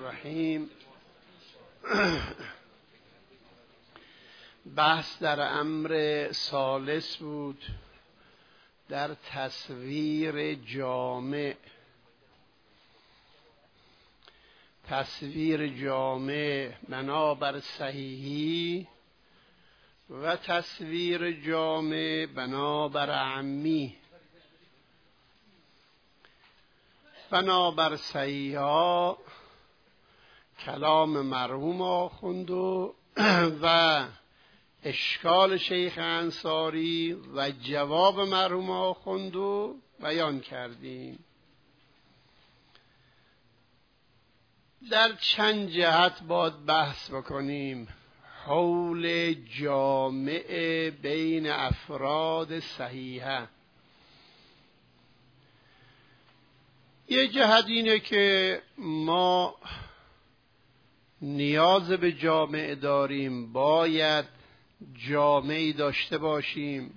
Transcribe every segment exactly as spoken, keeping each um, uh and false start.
الرحیم. بحث در امر ثالث بود، در تصویر جامع. تصویر جامع بنابر صحیحی و تصویر جامع بنابر عمی. بنابر صحیحا کلام مرحوم آخوند و و اشکال شیخ انصاری و جواب مرحوم آخوند رو بیان کردیم. در چند جهت باید بحث بکنیم حول جامع بین افراد صحیحه. یه جهت اینه که ما نیاز به جامع داریم، باید جامعی داشته باشیم.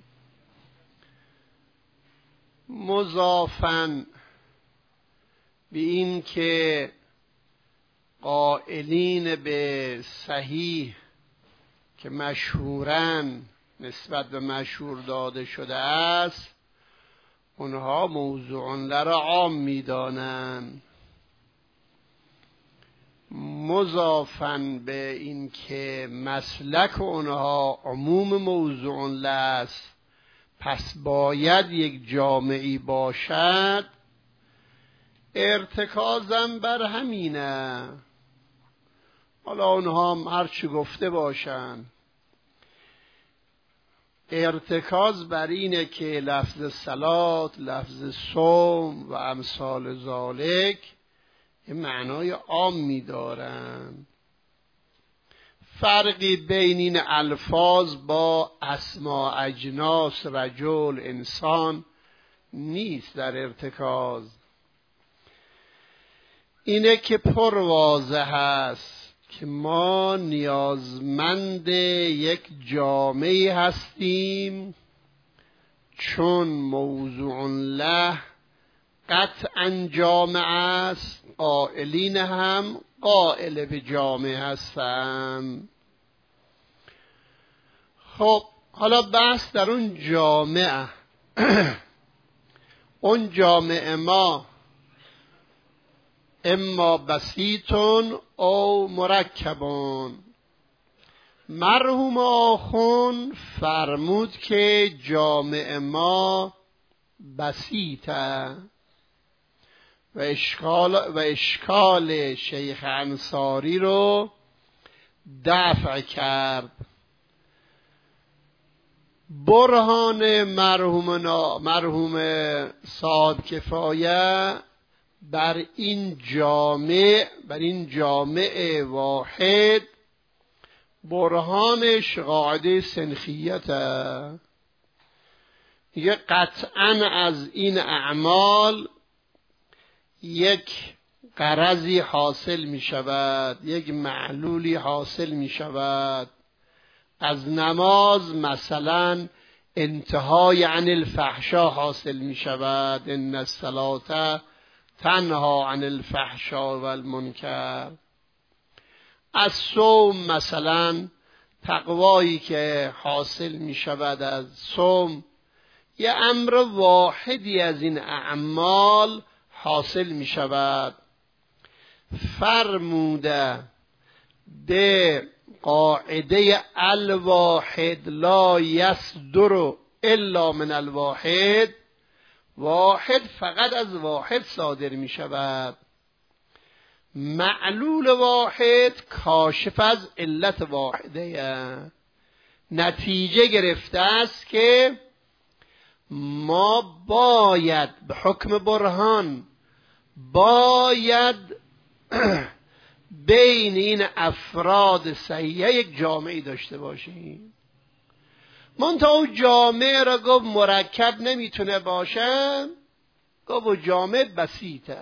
مضافاً به این که قائلین به صحیح که مشهوراً نسبت به مشهور داده شده است، اونها موضوع لرا عام می‌دانند. مضافاً به این که مسلک اونها عموم موضوع لست، پس باید یک جامعی باشد. ارتکازم بر همینه. حالا اونها هم هرچی گفته باشن، ارتکاز بر اینه که لفظ صلات، لفظ صوم و امثال ذالک یه معنای عام می‌دارن. فرقی بین این الفاظ با اسما اجناس رجل انسان نیست در ارتکاز. اینه که پر واضح است که ما نیازمند یک جامعی هستیم، چون موضوع له قطعاً جامع است. قائلین هم قائل به جامع هستند. خب حالا بحث در اون جامع. اون جامع ما اما بسیطون او مرکبون. مرحوم آخوند فرمود که جامع ما بسیطه و اشکال و اشکال شیخ انصاری رو دفع کرد. برهان مرحوم مرحوم صاحب کفایه بر این جامع بر این جامع واحد برهانش قاعده سنخیته. یه قطعاً از این اعمال یک غرضی حاصل می شود، یک معلولی حاصل می شود. از نماز مثلا انتهای عن الفحشا حاصل می شود، ان الصلاة تنها عن الفحشا و المنکر. از صوم مثلا تقوایی که حاصل می شود از صوم، یه امر واحدی از این اعمال حاصل می شود. فرموده به قاعده الواحد لا یصدر الا من الواحد، واحد فقط از واحد صادر می شود. معلول واحد کاشف از علت واحده. نتیجه گرفته است که ما باید به حکم برهان باید بین این افراد صحیحه یک جامعی داشته باشیم. منتها اون جامع را گفت مرکب نمیتونه باشه، گفت جامع بسیطه.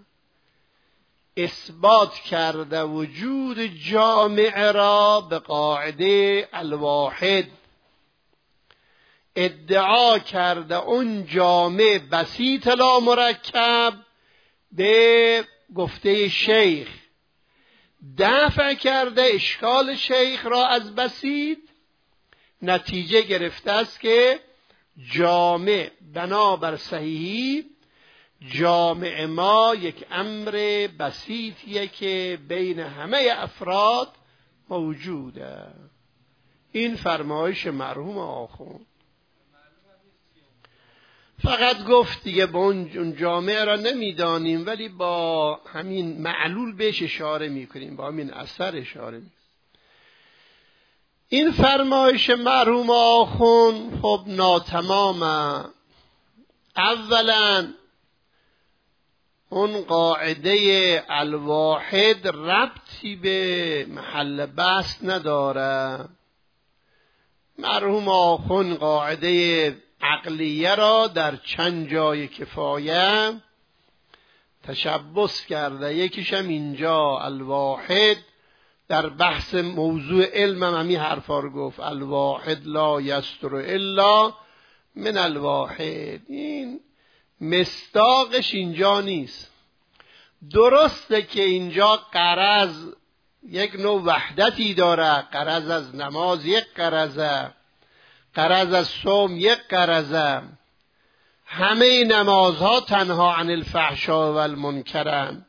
اثبات کرده وجود جامع را به قاعده الواحد. ادعا کرده اون جامع بسیط لا مرکب به گفته شیخ دفع کرده اشکال شیخ را از بسیط، نتیجه گرفته است که جامع بنابر صحیحی جامع ما یک امر بسیطیه که بین همه افراد موجوده. این فرمایش مرحوم آخوند. فقط گفت دیگه با اون جامعه را نمیدانیم، ولی با همین معلول بهش اشاره میکنیم، با همین اثر اشاره میکنیم. این فرمایش مرحوم آخوند خب ناتمامه. اولا اون قاعده الواحد ربطی به محل بحث نداره. مرحوم آخوند قاعده عقلیه را در چند جای کفایه تشبث کرده. یکیش هم اینجا الواحد در بحث موضوع علم هم همین حرفا رو گفت، الواحد لا یستر الا من الواحد. این مصداقش اینجا نیست. درسته که اینجا غرض یک نوع وحدتی داره، غرض از نماز یک غرضه، غرض از صوم یک غرضه، همه نمازها تنها عن الفحشاء و المنکرن،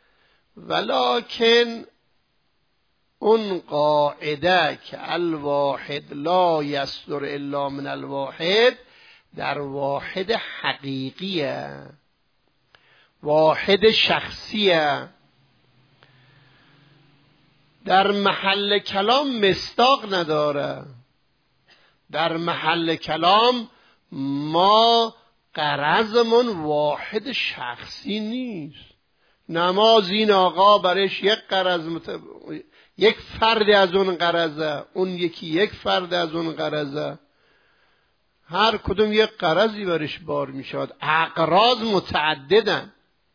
ولکن اون قاعده که الواحد لا یصدر الا من الواحد در واحد حقیقیه، واحد شخصیه. در محل کلام مصداق نداره. در محل کلام ما غرضمون واحد شخصی نیست. نماز این آقا برش یک غرض مت... یک فرد از اون غرضه، اون یکی یک فرد از اون غرضه، هر کدوم یک غرضی برش بار میشد. اغراض متعددن.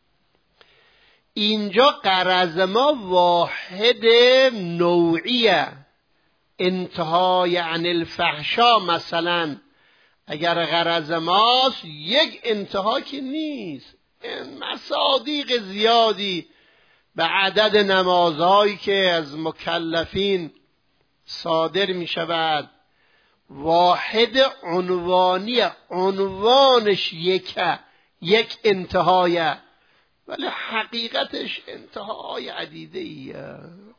اینجا غرض ما واحد نوعیه. انتهای عن الفحشا مثلا اگر غرض ماست یک انتها که نیست. مصادیق زیادی به عدد نمازهایی که از مکلفین صادر می شود، واحد عنوانی، عنوانش یکه، یک انتهایه، ولی حقیقتش انتهای عدیده ایه.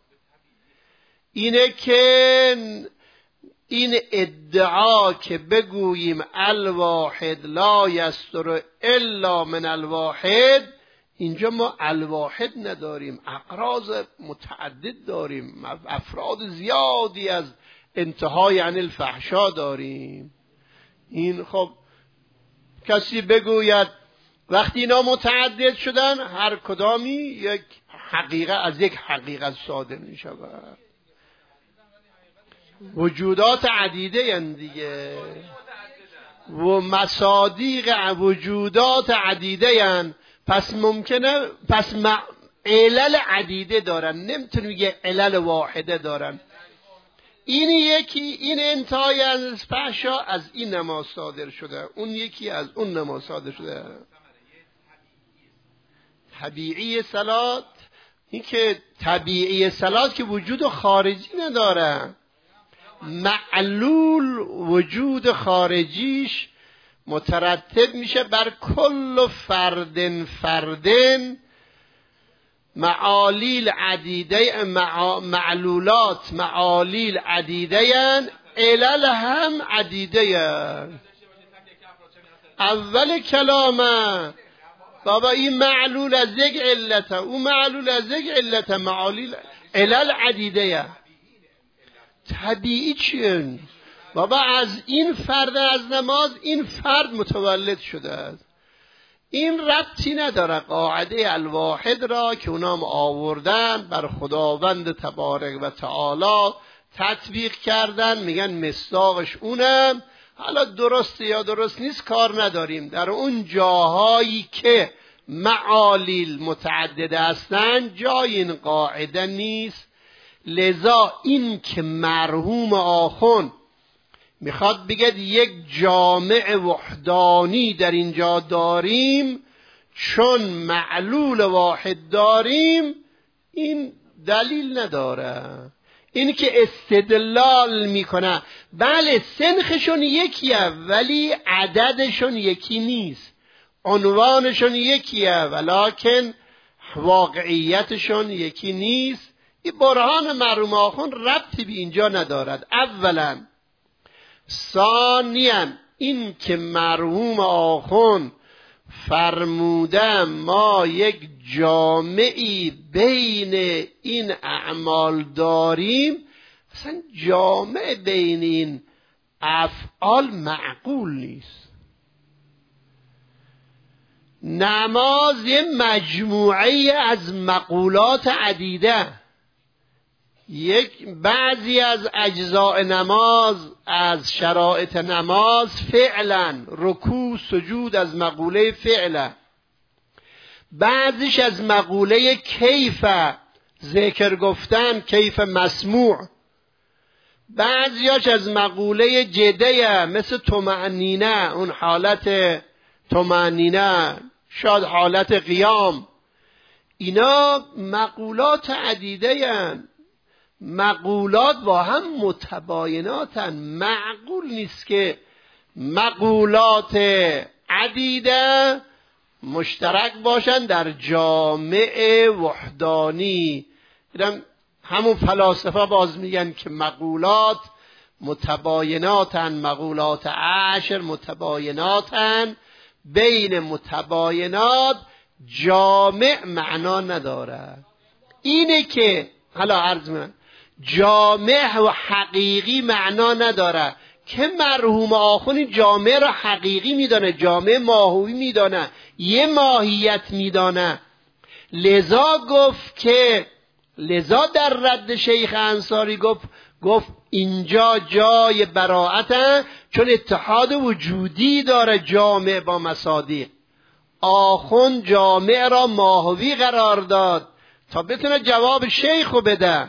اینه که این ادعا که بگوییم الواحد لا یستر الا من الواحد، اینجا ما الواحد نداریم، اقراض متعدد داریم، افراد زیادی از انتهای عن الفحشا داریم. این خب کسی بگوید وقتی اینا متعدد شدن هر کدامی یک حقیقت از یک حقیقت صادر می شود. وجودات عدیده هستند دیگه، و مصادیق وجودات عدیده هستند. پس ممکنه پس علل عدیده دارن، نمیتونی بگه علل واحده دارن. این یکی این انتهای از فحشا از این نماز صادر شده، اون یکی از اون نماز صادر شده. طبیعی صلات، این که طبیعی صلات که وجود خارجی نداره، معلول وجود خارجیش مترتب میشه بر کل فردن فردن معالیل عدیده، مع... معلولات معالیل عدیده ین، علل هم عدیده ین. اول کلامه بابا این معلول از یک علته، اون معلول از یک علته، معالیل علل عدیده ین. طبیعی چیه؟ بابا از این فرد از نماز این فرد متولد شده است. این ربطی نداره. قاعده الواحد را که اونام آوردن بر خداوند تبارک و تعالی تطبیق کردن، میگن مصداقش اونم. حالا درست یا درست نیست کار نداریم. در اون جاهایی که معالیل متعدد هستن جای این قاعده نیست. لذا این که مرحوم آخوند میخواد بگه یک جامع وحدانی در اینجا داریم چون معلول واحد داریم، این دلیل نداره. این که استدلال میکنه بله سنخشون یکیه ولی عددشون یکی نیست، عنوانشون یکیه ولکن واقعیتشون یکی نیست. این برهان مرحوم آخوند ربطی به اینجا ندارد اولا. ثانیاً این که مرحوم آخوند فرموده ما یک جامعی بین این اعمال داریم، اصلا جامع بین این افعال معقول نیست. نماز یه مجموعه از مقولات عدیده، یک بعضی از اجزاء نماز از شرایط نماز فعلا، رکوع سجود از مقوله فعلا، بعضیش از مقوله کیف ذکر گفتن کیف مسموع، بعضیاش از مقوله جده مثل طمأنینه اون حالت طمأنینه شاید حالت قیام. اینا مقولات عدیده هن. مقولات با هم متبایناتن. معقول نیست که مقولات عدیده مشترک باشن در جامع وحدانی. همون فلاسفه باز میگن که مقولات متبایناتن، مقولات عشر متبایناتن، بین متباینات جامع معنا نداره. اینه که حالا عرض من جامع و حقیقی معنا نداره که مرحوم آخوند جامع را حقیقی میدانه، جامع ماهوی میدانه، یه ماهیت میدانه. لذا گفت که لذا در رد شیخ انصاری گفت گفت اینجا جای براعته، چون اتحاد وجودی داره جامع با مصادیق. آخوند جامع را ماهوی قرار داد تا بتونه جواب شیخو بده.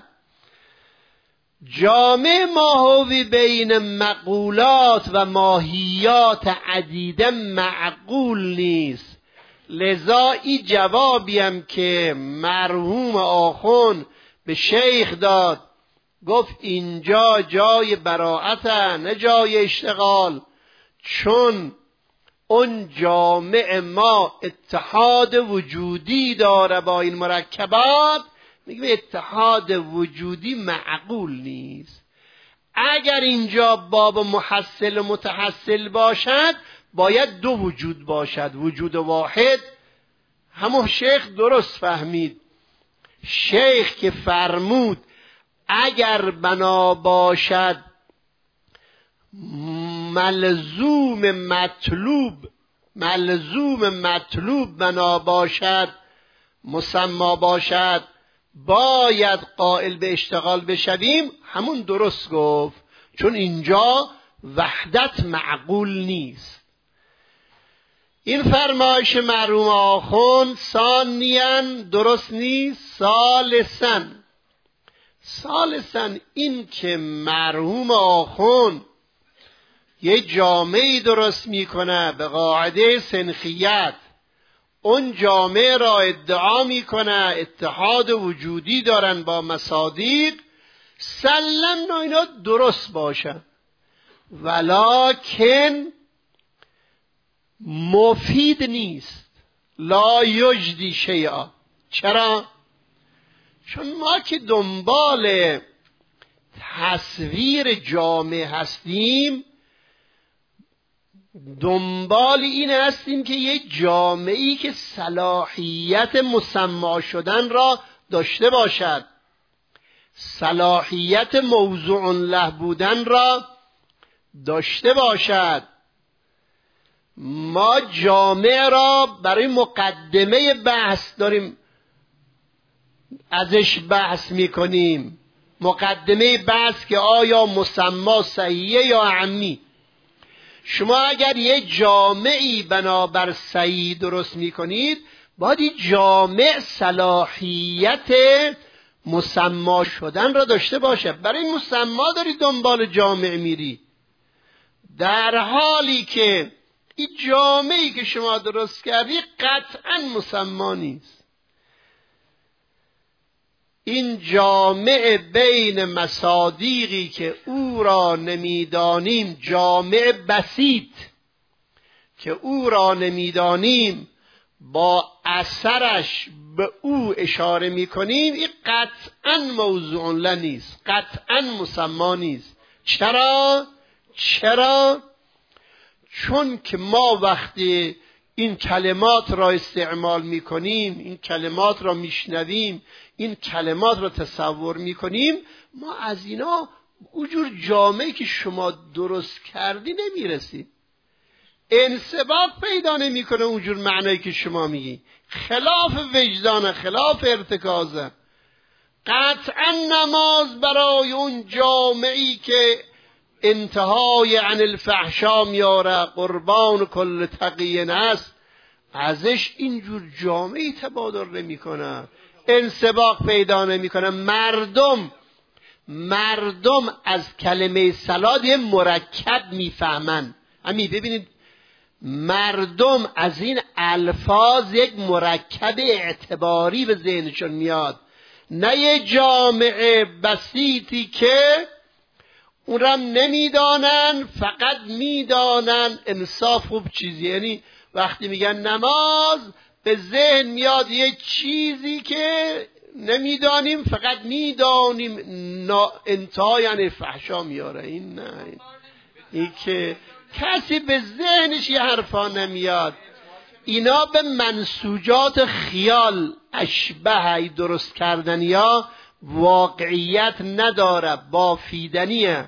جامع ماهوی بین مقولات و ماهیات عدیده معقول نیست. لذا این جوابی هم که مرحوم آخوند به شیخ داد، گفت اینجا جای براعته نه جای اشتغال، چون اون جامع ما اتحاد وجودی داره با این مرکبات. میگه اتحاد وجودی معقول نیست. اگر اینجا باب محصل و متحصل باشد باید دو وجود باشد، وجود واحد. همون شیخ درست فهمید. شیخ که فرمود اگر بنا باشد ملزوم مطلوب ملزوم مطلوب بنا باشد مسما باشد باید قائل به اشتغال بشویم، همون درست گفت، چون اینجا وحدت معقول نیست. این فرمایش مرحوم آخوند ثانیاً درست نیست. ثالثاً ثالثاً این که مرحوم آخوند یه جامعی درست میکنه به قاعده سنخیت، اون جامعه را ادعا میکنه اتحاد وجودی دارن با مصادیق، سلمنا اینا درست باشه، ولکن مفید نیست. لا یجدی شیئا. چرا؟ چون ما که دنبال تصویر جامع هستیم، دنبال این هستیم که یک جامعی که صلاحیت مسما شدن را داشته باشد، صلاحیت موضوع له بودن را داشته باشد. ما جامع را برای مقدمه بحث داریم ازش بحث میکنیم، مقدمه بحث که آیا مسما صحیحه یا عمی. شما اگر یه جامعی بنابر صحیح درست میکنید باید این جامع صلاحیت مسما شدن را داشته باشه. برای مسما داری دنبال جامع میری، در حالی که این جامعی که شما درست کردی قطعا مسما نیست. این جامع بین مصادیقی که او را نمیدانیم، جامع بسیط که او را نمیدانیم، با اثرش به او اشاره میکنیم، این قطعا موضوع له نیست، قطعا مسما نیست. چرا؟ چرا؟ چون که ما وقتی این کلمات را استعمال میکنیم، این کلمات را میشنویم، این کلمات را تصور میکنیم، ما از اینا اونجور جامعی که شما درست کردی نمیرسیم. انسباق پیدا نمیکنه اونجور معنایی که شما میگی، خلاف وجدان، خلاف ارتکازه. قطعا نماز برای اون جامعی که انتهای عن الفحشا میاره، قربان کل تقی است، ازش اینجور جامعی تبادر نمیکنه، انسباق پیدا نمیکنه. مردم مردم از کلمه صلات یه مرکب میفهمن. همین ببینید، مردم از این الفاظ یک مرکب اعتباری به ذهنشون میاد، نه یه جامعه بسیطی که اون را نمیدانن، فقط میدانن انصاف خوب چیزی. یعنی وقتی میگن نماز به ذهن میاد یه چیزی که نمیدانیم، فقط میدانیم انتهای یعنی فحشا میاره. این نه، این که کسی به ذهنش یه حرفا نمیاد. اینا به منسوجات خیال اشبه درست کردن یا واقعیت نداره، بافیدنیه.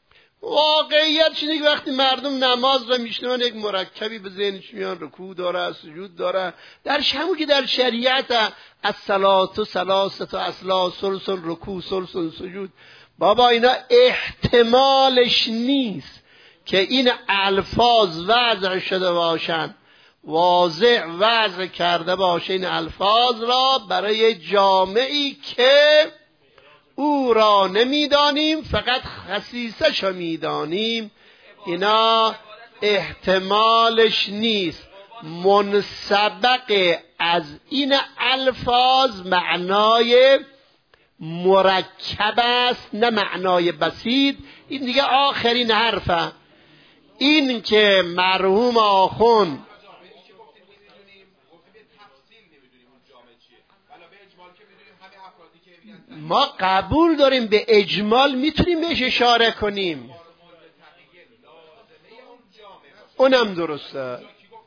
واقعیت چیزی که وقتی مردم نماز را میشنون یک مرکبی به ذهنش میان، رکوع داره، سجود داره، در همون که در شریعت الصلاة ثلاثة اصلا، ثلث رکوع ثلث سجود. بابا اینا احتمالش نیست که این الفاظ وضع شده باشن، واضح وضع کرده باشه این الفاظ را برای جامعی که او را نمیدانیم، فقط خصیصش را میدانیم. اینا احتمالش نیست. منسبق از این الفاظ معنای مرکب است، نه معنای بسیط. این دیگه آخرین حرفه. این که مرحوم آخوند ما قبول داریم، به اجمال میتونیم بهش اشاره کنیم، اونم درسته.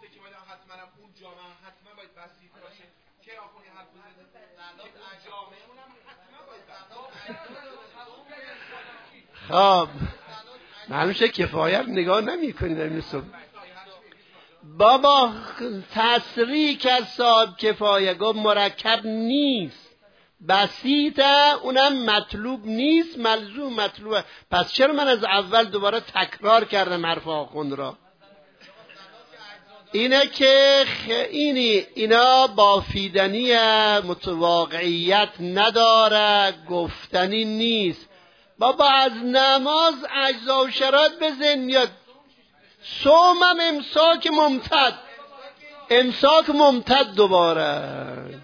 خب معلوم شد کفایت نگاه نمی کنید. بابا تصریح که صاحب کفایه گفت مرکب نیست، بسیطه، اونم مطلوب نیست، ملزوم مطلوبه. پس چرا من از اول دوباره تکرار کردم حرف آخوند را؟ اینه که اینی اینا بافیدنی، متواقعیت نداره، گفتنی نیست. بابا از نماز اجزا و شرایط به ذهن میاد. صومم امساک ممتد، امساک ممتد دوباره.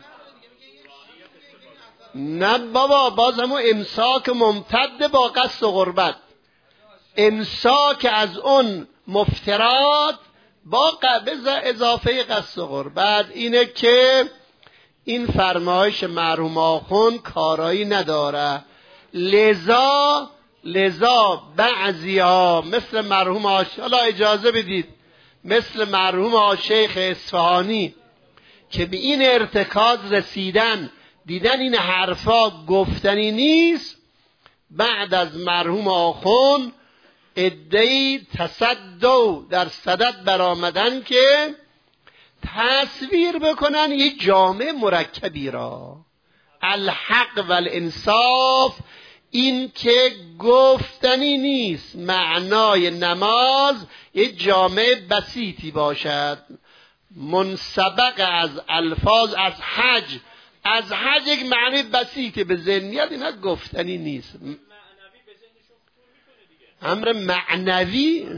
نه بابا، باز همون امساک ممتد با قصد و غربت، امساک از اون مفترات با اضافه قصد و غربت. اینه که این فرمایش مرحوم آخوند کارایی نداره. لذا لذا بعضی ها مثل مرحوم آش... حالا اجازه بدید مثل مرحوم آشیخ اصفهانی که به این ارتکاز رسیدن، دیدن این حرفا گفتنی نیست، بعد از مرحوم آخوند ادعی تصدو در صدد برآمدن که تصویر بکنن یک جامعه مرکبی را. الحق و الانصاف این که گفتنی نیست، معنای نماز یک جامعه بسیطی باشد، منسبق از الفاظ، از حج، از حج یک معنی بسیطی به ذهن میاد، اینا گفتنی نیست. امر معنوی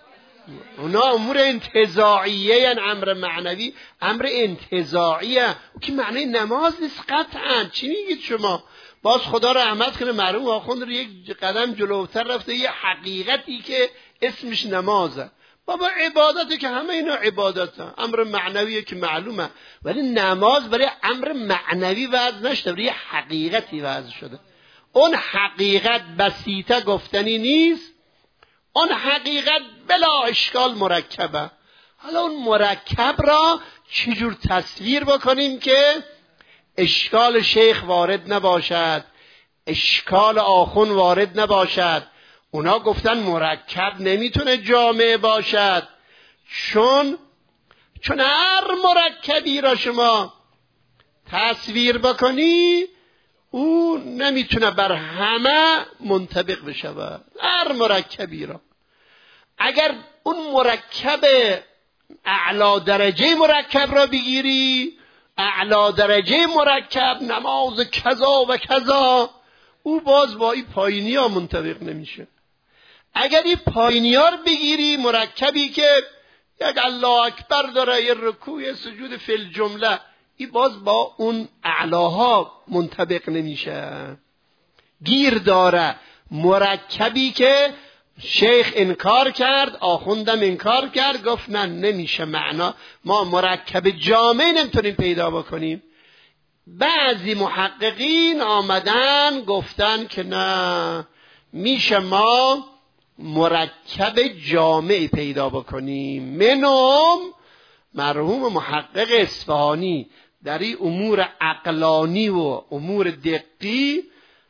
اونا امور انتزاعیه، یعنی امر معنوی امر انتزاعیه. که معنی نماز نیست قطعا. چی میگید شما؟ باز خدا رحمت کنه مرحوم آخوند رو یک قدم جلوتر رفته، یه حقیقتی که اسمش نمازه. بابا عبادته که همه اینا عبادته، امر معنویه که معلومه، ولی نماز برای امر معنوی وضع نشده، برای حقیقتی وضع شده. اون حقیقت بسیطه گفتنی نیست، اون حقیقت بلا اشکال مرکبه. حالا اون مرکب را چجور تصویر بکنیم که اشکال شیخ وارد نباشد، اشکال آخون وارد نباشد؟ اونا گفتن مرکب نمیتونه جامع باشد، چون چون هر مرکبی را شما تصویر بکنی او نمیتونه بر همه منطبق بشود. هر مرکبی را اگر اون مرکب اعلا درجه مرکب را بگیری، اعلا درجه مرکب نماز کذا و کذا، او باز با این پایینی ها منطبق نمیشه. اگر این پایینی ها رو بگیری، مرکبی که یک الله اکبر داره، یه رکوع سجود فی الجمله، این باز با اون اعلاها منطبق نمیشه، گیر داره. مرکبی که شیخ انکار کرد، آخوندم انکار کرد، گفت نه نمیشه معنا، ما مرکب جامع نمیتونیم پیدا بکنیم. بعضی محققین آمدن گفتن که نه، میشه ما مرکب جامع پیدا بکنیم. منهم مرحوم محقق اصفهانی در این امور عقلانی و امور دقی،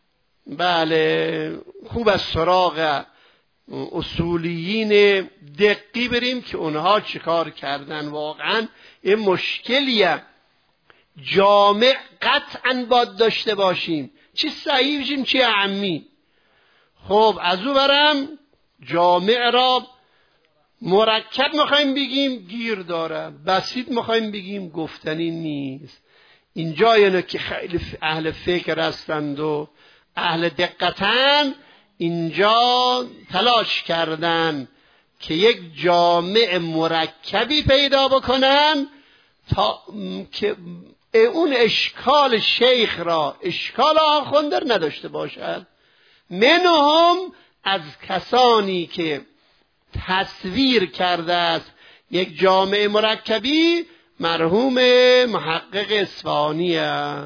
بله خوب از سراغ اصولیین دقی بریم که اونها چیکار کردن. واقعا این مشکلیه، جامع قطعا باید داشته باشیم، چی صحیح بشیم چی عمی. خب از او برم جامع را مرکب میخوایم بگیم گیر داره، بسیط میخوایم بگیم گفتنی نیست. اینجا یعنی که خیلی اهل فکر هستند و اهل دقتن، اینجا تلاش کردن که یک جامع مرکبی پیدا بکنن تا که اون اشکال شیخ را، اشکال آخوندر نداشته باشد. منهم از کسانی که تصویر کرده است یک جامع مرکبی، مرحوم محقق اصفهانی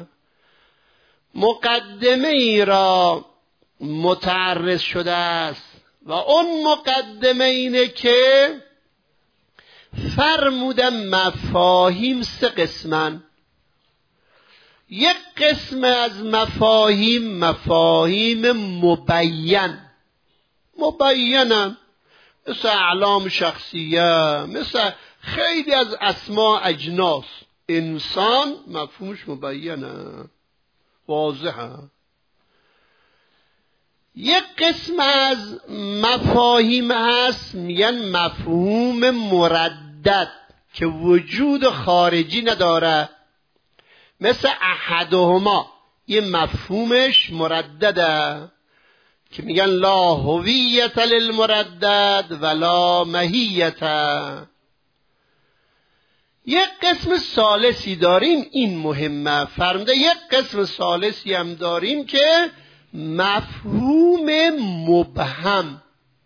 مقدمه ای را متعرض شده است و اون مقدمه اینه که فرمودن مفاهیم سه قسمن. یک قسم از مفاهیم مفاهیم مبین، مبینن، مثل اعلام شخصیه، مثل خیلی از اسما اجناس. انسان مفهومش مبینه، واضحه. یک قسم از مفاهیم هست میگن مفهوم مردد که وجود خارجی نداره، مثل احدهما، این مفهومش مردده که میگن لا هویت للمردد ولا ماهیت. یک قسم ثالثی داریم، این مهمه فرموده، یک قسم ثالثی هم داریم که مفهوم مبهم،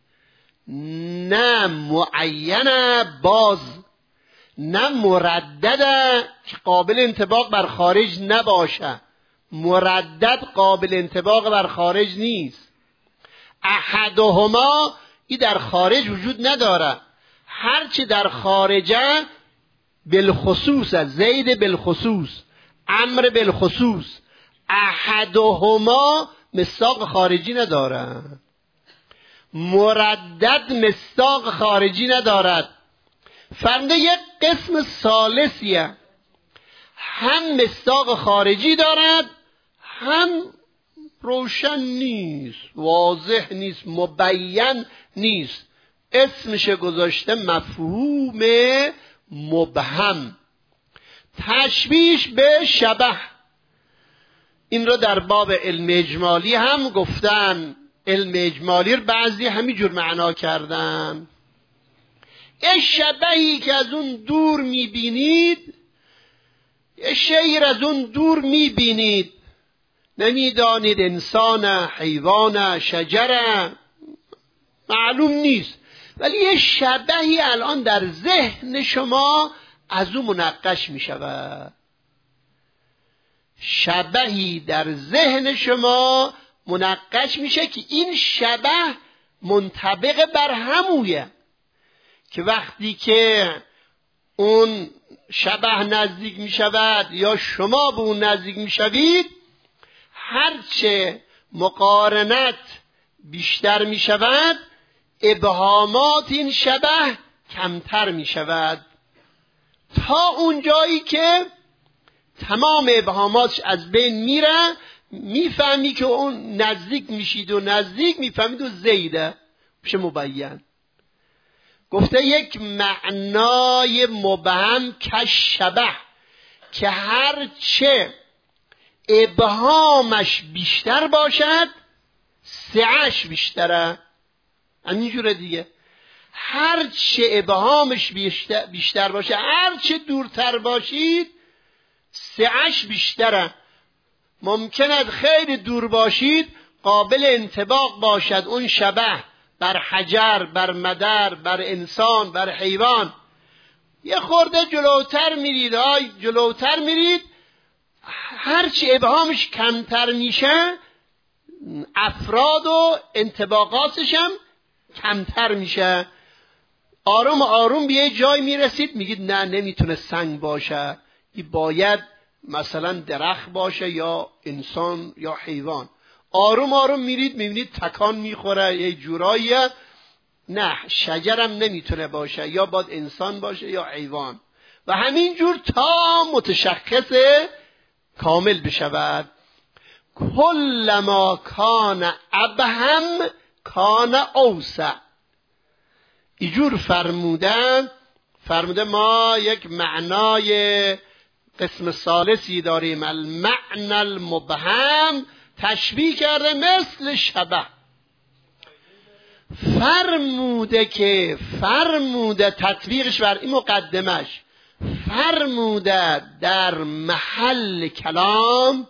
نه معینه، باز نه مردده که قابل انطباق بر خارج نباشه. مردد قابل انطباق بر خارج نیست. احدهما ای در خارج وجود نداره، هرچی در خارجه بالخصوص، زید بالخصوص، امر بالخصوص. احدهما مصداق خارجی نداره، مردد مصداق خارجی ندارد. فرموده یک قسم ثالثیه، هم مصداق خارجی دارد، هم روشن نیست، واضح نیست، مبین نیست. اسمش گذاشته مفهوم مبهم. تشبیهش به شبه، این را در باب علم اجمالی هم گفتن. علم اجمالی رو بعضی همینجور معنا کردن. این شبهی که از اون دور میبینید یه شیر از اون دور میبینید، نمیدانید انسان، حیوان، شجره، معلوم نیست، ولی یه شبهی الان در ذهن شما از اون منقش میشود. شبهی در ذهن شما منقش میشه که این شبه منطبق بر همویه، که وقتی که اون شبه نزدیک میشود یا شما به اون نزدیک میشوید، هرچه مقارنت بیشتر میشود ابهامات این شبه کمتر میشود، تا اون جایی که تمام ابهاماتش از بین میره، میفهمی که اون نزدیک میشید و نزدیک میفهمید و زیده میشه مبین. گفته یک معنای مبهم کشبه، که هرچه ابهامش بیشتر باشد سعش بیشتره. همینجوره دیگه، هرچه ابهامش بیشتر, بیشتر باشه، هرچه دورتر باشید سعش بیشتره. ممکند خیلی دور باشید قابل انطباق باشد اون شبه بر حجر، بر مدر، بر انسان، بر حیوان. یه خورده جلوتر میرید، آی جلوتر میرید، هرچی ابهامش کمتر میشه افراد و انطباقاتش هم کمتر میشه. آروم آروم به یه جای میرسید میگید نه نمیتونه سنگ باشه، این باید مثلا درخت باشه یا انسان یا حیوان. آروم آروم میرید میبینید تکان میخوره یه جوراییه، نه شجرم نمیتونه باشه، یا باید انسان باشه یا حیوان، و همین جور تا متشخص کامل بشود. کلما کان ابهم کان اوسع. اینجور فرمودن فرموده ما یک معنای قسم ثالثی داریم، المعنى المبهم، تشبیه کرده مثل شبه. فرموده که فرموده تطبیقش بر این مقدمش، فرموده در محل کلام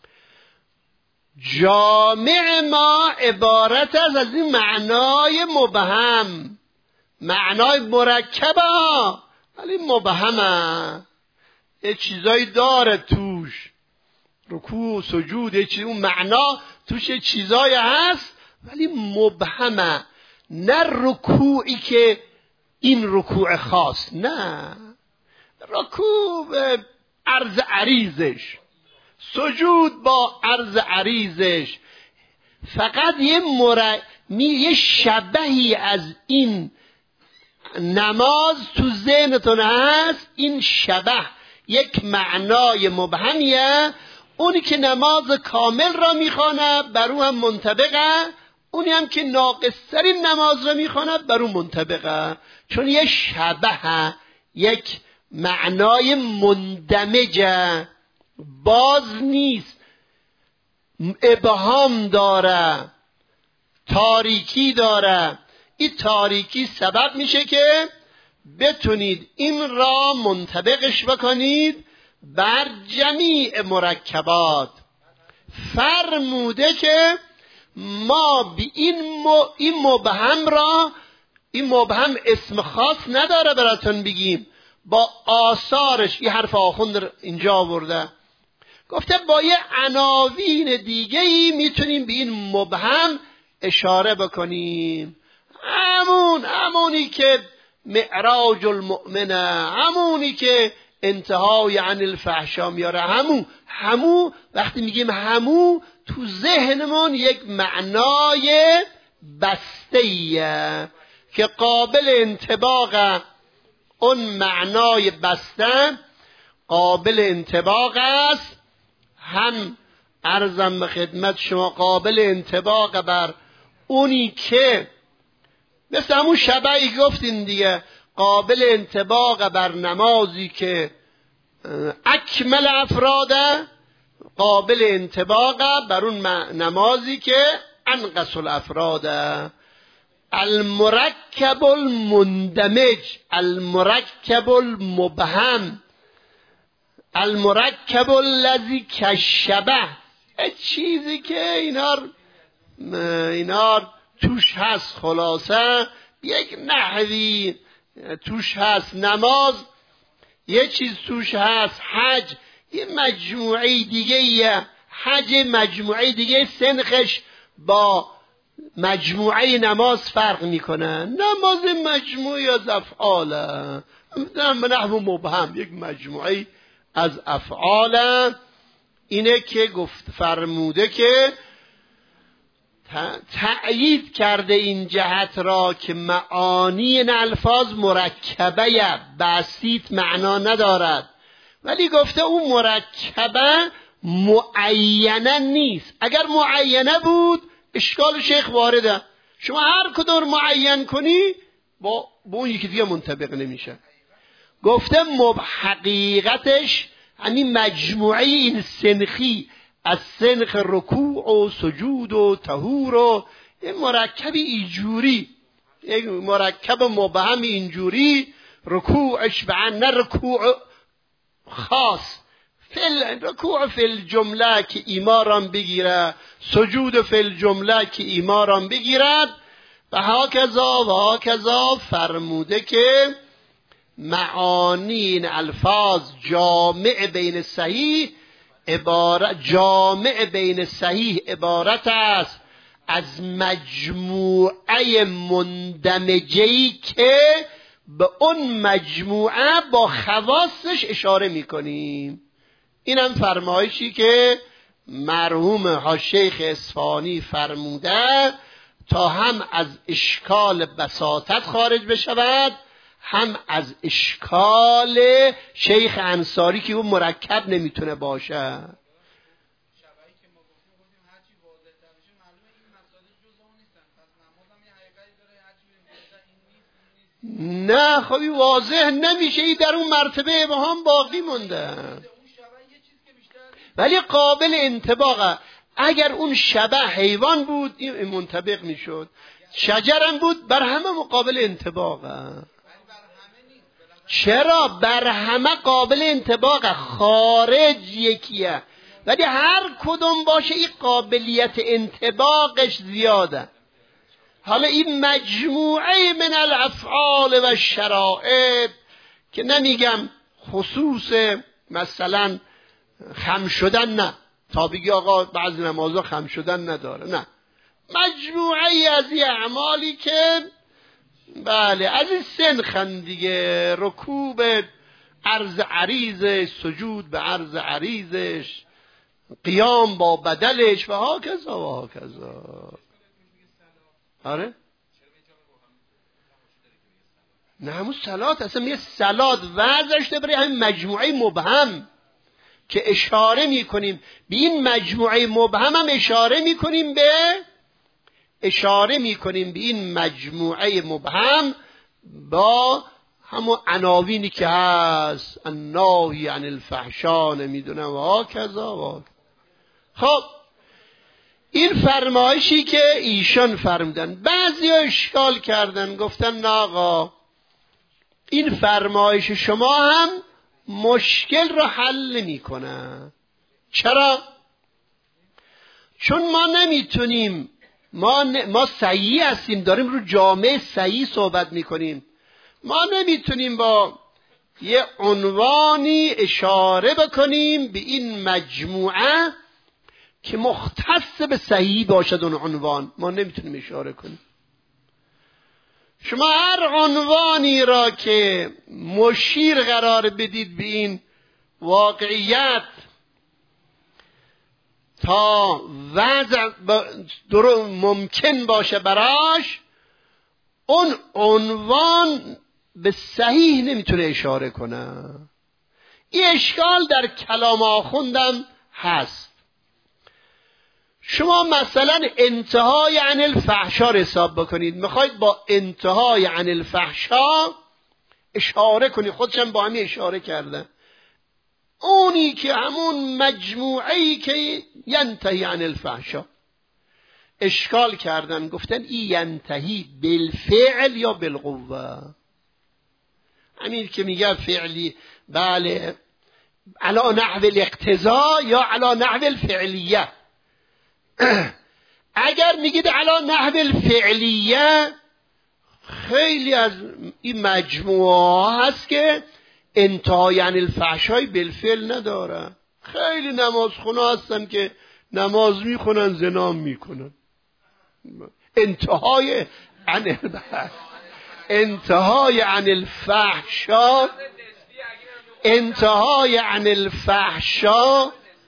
جامع ما عبارت از از این معنای مبهم، معنای مرکبه ولی مبهمه، یه چیزایی داره توش، رکوع سجود، یه چیز اون معنا توش یه چیزایی هست ولی مبهمه، نه رکوعی که این رکوع خاص، نه رکوع به عرض عریضش، سجود با عرض عریضش، فقط یه مر... یه شبهی از این نماز تو ذهنتون هست، این شبه یک معنای مبهمیه. اونی که نماز کامل را میخوانه بر او هم منطبقه، اونی هم که ناقصترین نماز را میخوانه بر او منطبقه، چون یه شبه، یک معنای مندمجه، باز نیست، ابهام داره، تاریکی داره. این تاریکی سبب میشه که بتونید این را منطبقش بکنید بر جمیع مرکبات. فرموده که ما بی این, م... این مبهم را، این مبهم اسم خاص نداره براتون بگیم، با آثارش، این حرف آخوند اینجا آورده، گفته با یه عناوین دیگه ای میتونیم به این مبهم اشاره بکنیم. همون همونی که معراج المؤمنه، همونی که انتهای عن الفحشا میاره، همون همون وقتی میگیم همون تو ذهنمون یک معنای بسته‌ایه که قابل انطباق، اون معنای بسته قابل انطباق است، هم عرضم به خدمت شما قابل انطباق بر اونی که مثل همون شبهی گفتین دیگه، قابل انطباق بر نمازی که اکمل افراده، قابل انطباق بر اون نمازی که انقص الافراده. المرکب المندمج، المرکب المبهم، المرکب الذی کشبه، چیزی که اینا اینا توش هست، خلاصه یک نحوی توش هست، نماز یه چیز توش هست، حج یه مجموعه دیگه یه حج مجموعه دیگه، سنخش با مجموعه نماز فرق میکنه. نماز مجموعه از افعاله، نحو مبهم یک مجموعه از افعاله. اینه که گفت فرموده که تأیید کرده این جهت را که معانی این الفاظ مرکبه بسیط معنا ندارد، ولی گفته اون مرکبه معینه نیست. اگر معینه بود اشکال شیخ وارده، شما هر کدوم معین کنی با با اون یکی دیگه منطبق نمیشه. گفته مب حقیقتش همین مجموعه این سنخی از سنخ رکوع و سجود و طهور و این مرکب اینجوری، یک مرکب مبهم اینجوری، رکوعش به نه رکوع خاص، فل رکوع فی الجمله که ایماران بگیره، سجود فی الجمله که ایماران بگیرد، و هاکذا و هاکذا. فرموده که معانی این الفاظ جامع بین صحیح عبارت جامع بین صحیح عبارت است از مجموعه مندمجه‌ای که به اون مجموعه با خواصش اشاره میکنیم. اینم فرمایشی که مرحوم حاشیخ اصفهانی فرموده تا هم از اشکال بساطت خارج بشود، هم از اشکال شیخ انصاری که اون مرکب نمیتونه باشه. نه خب واضح نمیشه، این در اون مرتبه ابهام باقی مونده، ولی قابل انطباقه. اگر اون شبه حیوان بود این منطبق میشد، شجرم بود بر همه مقابل انطباقه. چرا؟ بر همه قابل انطباقه، خارج یکیه، ولی هر کدوم باشه این قابلیت انطباقش زیاده. حالا این مجموعه من الافعال و شرائط که نمیگم خصوص مثلا خم شدن، نه تا بگی آقا بعضی نمازها خم شدن نداره، نه، مجموعه از این اعمالی که بله از این سنخن دیگه، رکوع به عرض عریضش، سجود به عرض عریضش، قیام با بدلش و ها کذا و ها کذا. آره نه همون صلات، اصلا میگه صلات وضعش ده برای همین مجموعه مبهم که اشاره میکنیم به این مجموعه مبهم، هم اشاره میکنیم به اشاره میکنیم به این مجموعه مبهم با همون عناوینی که هست، الناهی عن الفحشا نمیدونم و ها کذا و ها. خب این فرمایشی که ایشان فرمودن، بعضی ها اشکال کردن، گفتن نه آقا این فرمایش شما هم مشکل رو حل نمی کنه. چرا؟ چون ما نمیتونیم، ما, ن... ما صحیح هستیم، داریم رو جامعه صحیح صحبت میکنیم، ما نمیتونیم با یه عنوانی اشاره بکنیم به این مجموعه که مختص به صحیح باشد. اون عنوان ما نمیتونیم اشاره کنیم. شما هر عنوانی را که مشیر قرار بدید به این واقعیت تا وضع ممکن باشه براش، اون عنوان به صحیح نمیتونه اشاره کنه. این اشکال در کلام آخوندم هست. شما مثلا انتهای عن الفحشا حساب بکنید، میخواید با انتهای عن الفحشا اشاره کنید، خودشم با همی اشاره کرده، اونی که همون مجموعه‌ای که ینتهی عن الفحشا، اشکال کردن گفتن این ینتهی بالفعل یا بالقوه. همین که میگه فعلی، بله علی نحو الاقتضا یا علی نحو الفعلیه. اگر میگید علی نحو الفعلیه، خیلی از این مجموعه هست که انتهای عن الفحشای بالفعل نداره. خیلی نمازخونه هستن که نماز میخونن زنا میکنن. انتهای عن انتهای عن الفحشا انتهای عن الفحشا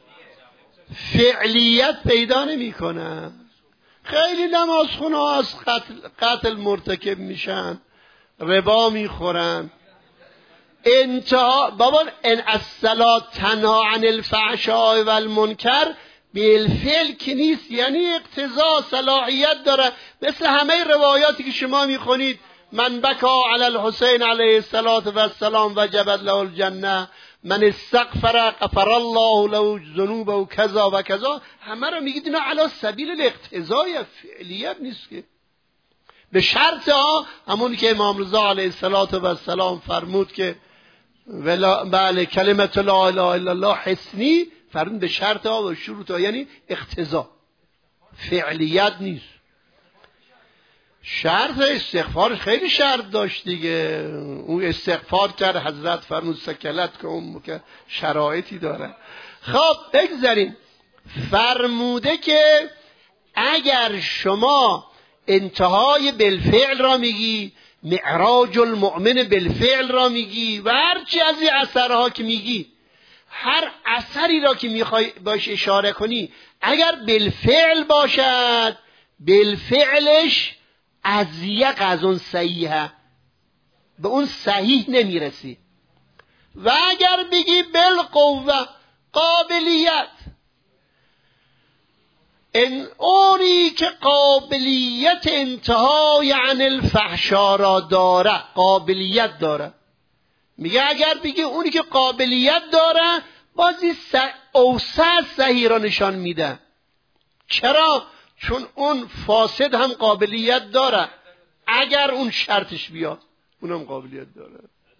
فعلیت پیدا نمی کنن. خیلی نمازخونه ها از قتل, قتل مرتکب میشن، ربا میخورن. انتها بابا ان الصلاة تنها عن الفحشاء و المنکر بالفعل که نیست، یعنی اقتضا صلاحیت داره. مثل همه روایاتی که شما میخونید، من بکا علی الحسین علیه الصلاة و السلام وجبت له الجنه، من استغفر غفر الله له ذنوبه و کذا و کذا، همه رو میگید اینا علی سبیل الاقتضای، فعلیت نیست که. به شرط ها همون که امام رضا علیه الصلاة و السلام فرمود که ولا بله کلمت لا اله الا الله حسنی، فرمود به شرط ها و شروط ها، یعنی اقتضا، فعلیت نیست. شرط استغفار خیلی شرط داشت دیگه. اون استغفار کرد، حضرت فرمود سکلت که اون که شرایطی داره. خب بگذاریم. فرموده که اگر شما انتهای بالفعل را میگی، معراج المؤمن بالفعل را میگی و هرچی از این اثرها که میگی، هر اثری را که میخوای باش اشاره کنی اگر بالفعل باشد، بالفعلش ازیق از اون صحیحه، به اون صحیح نمیرسی. و اگر بگی بالقوه، قابلیت، ان اونی که قابلیت انتهای عن الفحشا را داره، قابلیت داره، میگه اگر بگی اونی که قابلیت داره، بازی اوسع صحیح را نشان میده. چرا؟ چون اون فاسد هم قابلیت داره، اگر اون شرطش بیاد اونم قابلیت داره.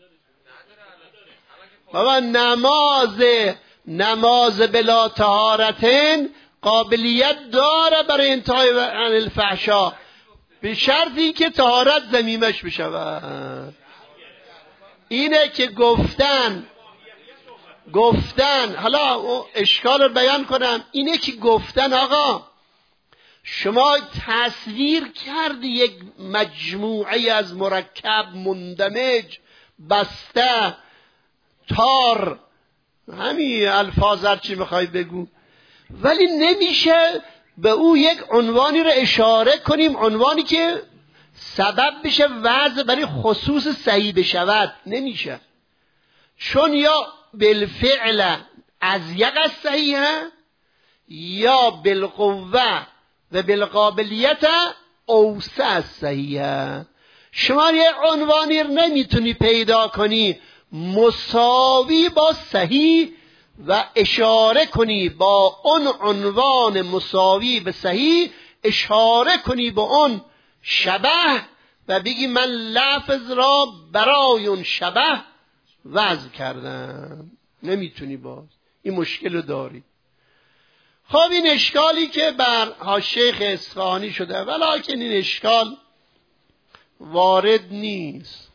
بابا نماز نماز بلا طهارتن قابلیت داره برای انتهای عن الفحشا، به شرطی که طهارت ضمیمش بشود. اینه که گفتن گفتن حالا اشکال رو بیان کنم. اینه که گفتن آقا شما تصویر کردی یک مجموعه از مرکب، مندمج، بسته، تار، همین الفاظ هر چی میخوای بگو، ولی نمیشه به او یک عنوانی رو اشاره کنیم، عنوانی که سبب بشه وضع برای خصوص صحیح بشود. نمیشه، چون یا بالفعل ازیق از صحیحه یا بالقوه و بالقابلیت اوسع از صحیحه. شما یه عنوانی رو نمیتونی پیدا کنی مساوی با صحیح و اشاره کنی با اون عنوان مساوی به صحیح، اشاره کنی با اون شبه و بگی من لفظ را برای اون شبه وضع کردم. نمیتونی، باز این مشکل رو داری. خب این اشکالی که بر ها شیخ اصفهانی شده، ولیکن این اشکال وارد نیست.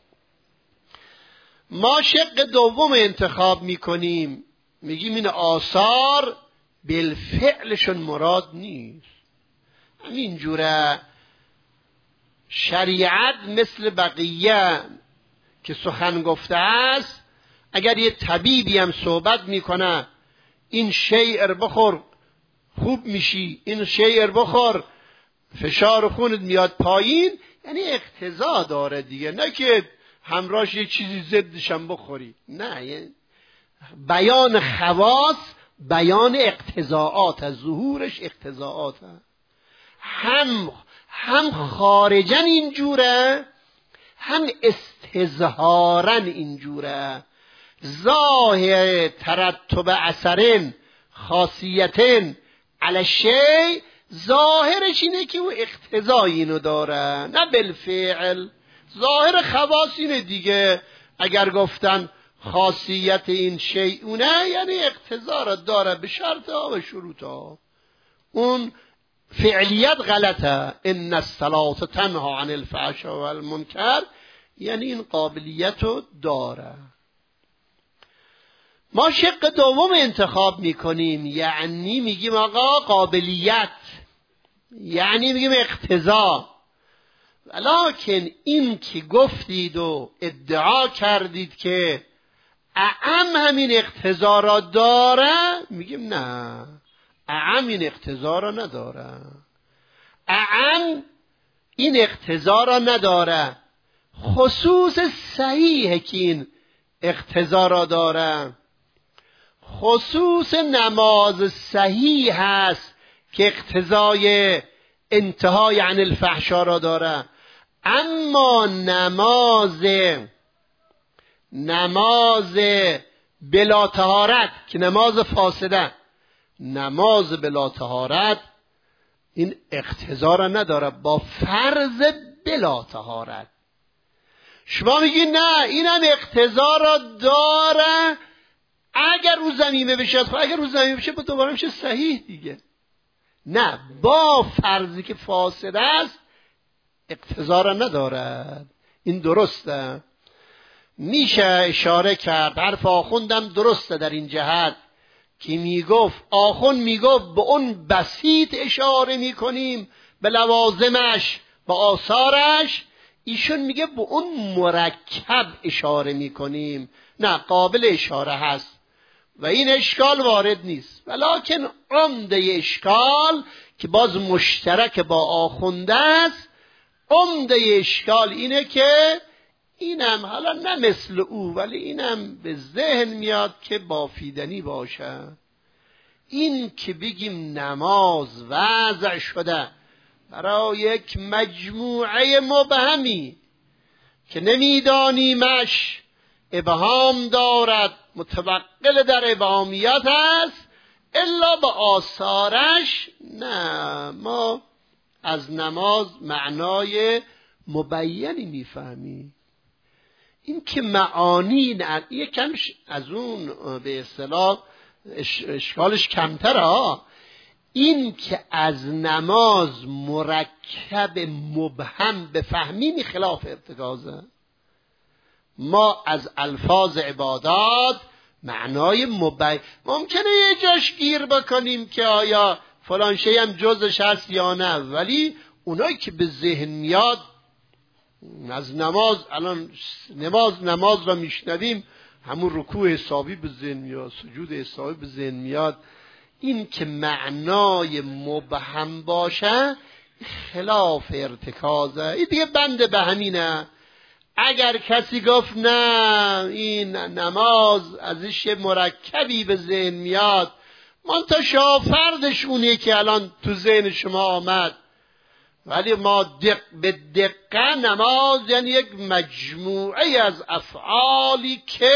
ما شق دوم انتخاب میکنیم، میگیم این آثار بالفعلشون مراد نیست. همین جوره شریعت مثل بقیه که سخن گفته است، اگر یه طبیبی هم صحبت میکنه این شیعر بخور خوب میشی، این شیعر بخور فشار خونت میاد پایین، یعنی اقتضا داره دیگه، نه که همراهش یه چیزی ضدش هم بخوری. نه، یعنی بیان خواص بیان اقتضاعات، از ظهورش اقتضاعات هم هم خارجن اینجوره، هم استظهارن اینجوره. ظاهر ترتب اثرن خاصیتن علی شیء، ظاهرش اینه که او اقتضای اینو داره، نه بالفعل. ظاهر خواص اینه دیگه. اگر گفتن خاصیت این شیئونه یعنی اقتضا را داره به شرط ها و شروط ها. اون فعلیت غلطه. ان الصلاة تنها عن الفحشاء والمنکر، یعنی این قابلیت رو داره. ما شق دوم انتخاب میکنیم، یعنی میگیم آقا قابلیت، یعنی میگیم اقتضا. ولیکن این که گفتید و ادعا کردید که اعم همین اقتضا را داره، میگیم نه، اعم این اقتضا را نداره. اعم این اقتضا را نداره. خصوص صحیحه که این اقتضا را داره. خصوص نماز صحیح هست که اقتضای انتهای عن الفحشا را داره. اما نماز نماز بلا طهارت که نماز فاسده، نماز بلا طهارت این اقتضا را نداره با فرض بلا طهارت. شما میگی نه اینم اقتضا را داره اگر رو زمینه بشه. خب اگر رو زمینه بشه با دوباره میشه صحیح دیگه. نه، با فرضی که فاسد است اقتضا را ندارد. این درسته. میشه اشاره کرد، حرف آخوندم درسته در این جهت که میگفت، آخوند میگفت به اون بسیط اشاره میکنیم به لوازمش به آثارش، ایشون میگه به اون مرکب اشاره میکنیم. نه، قابل اشاره هست و این اشکال وارد نیست. ولکن عمده اشکال که باز مشترک با آخونده است، عمده اشکال اینه که اینم حالا نه مثل او ولی اینم به ذهن میاد که بافیدنی باشه. این که بگیم نماز وضع شده برای یک مجموعه مبهمی که نمیدانیمش، ابهام دارد، متوقل در ابهامیت است الا به آثارش، نه، ما از نماز معنای مبینی میفهمیم. این که معانی نه، یکم از اون به اصطلاح اشکالش کمتره. این که از نماز مرکب مبهم بفهمیم خلاف ارتکازه. ما از الفاظ عبادات معنای مبین ممکنه یه جاش گیر بکنیم که آیا فلان شی هم جزش هست یا نه، ولی اونایی که به ذهن میاد از نماز، الان نماز نماز را میشنویم همون رکوع حسابی به ذهن میاد، سجود حسابی به ذهن میاد. این که معنای مبهم باشه خلاف ارتکازه. این دیگه بند به همینه. اگر کسی گفت نه این نماز ازش مرکبی به ذهن میاد، منتها فردش اونه که الان تو ذهن شما آمد، ولی ما دق به دقیقه نماز یعنی یک مجموعه از افعالی که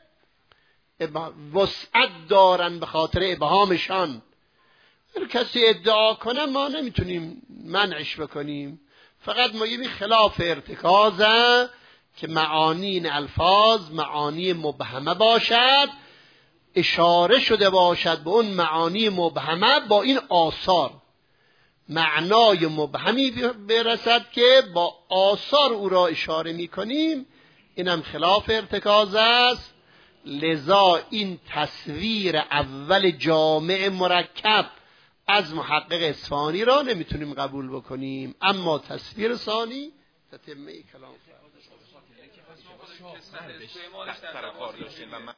وسعت دارن به خاطر ابهامشان. هر کسی ادعا کنه ما نمیتونیم منعش بکنیم، فقط ما یه خلاف ارتکازه که معانی این الفاظ معانی مبهمه باشد، اشاره شده باشد به اون معانی مبهمه با این آثار، معنای مبهمی برسد که با آثار او را اشاره میکنیم، اینم خلاف ارتکاز است. لذا این تصویر اول جامع مرکب از محقق اصفهانی را نمیتونیم قبول بکنیم، اما تصویر ثانی تتمه کلام